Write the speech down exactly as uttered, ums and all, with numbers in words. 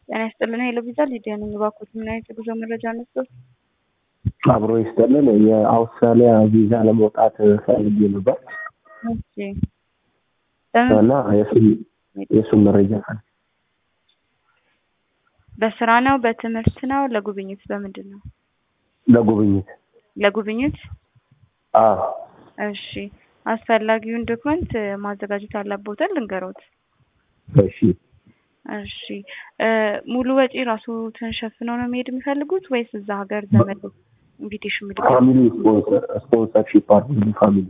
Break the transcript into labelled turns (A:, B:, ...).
A: ጤና ይስጥልን ሄሎ ቪዛ ሊዲያ ነኝ። እባክዎት ምን አይነት የጉዞ መረጃ ነበር?
B: አብሮ ይስጥልን የአውስትራሊያ ቪዛ ለመውጣት ፈልጌ ነበር
A: እሺ
B: እና የሱን የሱን መረጃ ፈልጌ
A: በስራ ነው በትምህርት ነው ለጉብኝት በምንድን ነው?
B: ለጉብኝት
A: ለጉብኝት
B: አዎ
A: እሺ አስፈላጊውን ዶክመንት ማዘጋጀት አለብዎት ልንገሮት
B: እሺ
A: እሺ ሙሉ ወጪ ራሱ ተሸፍነው ነው መሄድ የሚፈልጉት ወይስ እዛ ሀገር ዘመድ ኢንቪቴሽን ምልክት
B: ፋሚሊ ስፖንሰር ስፖንሰርሺፕ አድርጉ ፋሚሊ